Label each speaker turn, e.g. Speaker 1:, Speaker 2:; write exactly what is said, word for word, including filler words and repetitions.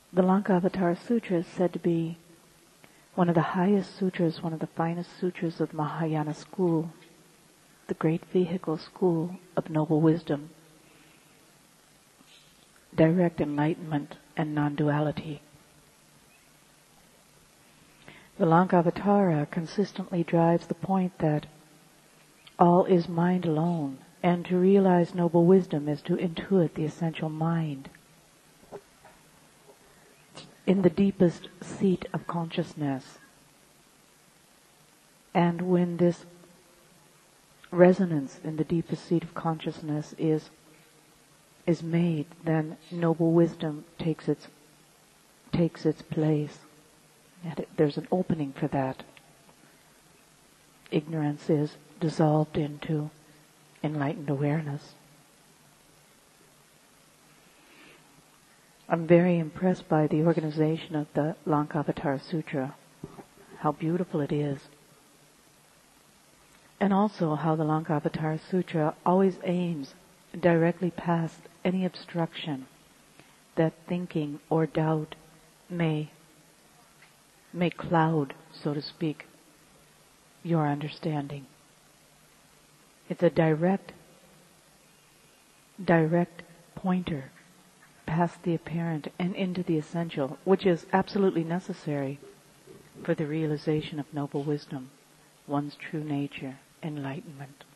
Speaker 1: The Lankavatara Sutra is said to be one of the highest sutras, one of the finest sutras of the Mahayana school, the great vehicle school of noble wisdom, direct enlightenment, and non-duality. The Lankavatara consistently drives the point that all is mind alone, and to realize noble wisdom is to intuit the essential mind in the deepest seat of consciousness. And when this resonance in the deepest seat of consciousness is is made, then noble wisdom takes its takes its place. And it, there's an opening for that. Ignorance is dissolved into enlightened awareness. I'm very impressed by the organization of the Lankavatara Sutra, how beautiful it is, and also how the Lankavatara Sutra always aims directly past any obstruction that thinking or doubt may may cloud, so to speak, your understanding. It's a direct, direct pointer past the apparent and into the essential, which is absolutely necessary for the realization of noble wisdom, one's true nature, enlightenment.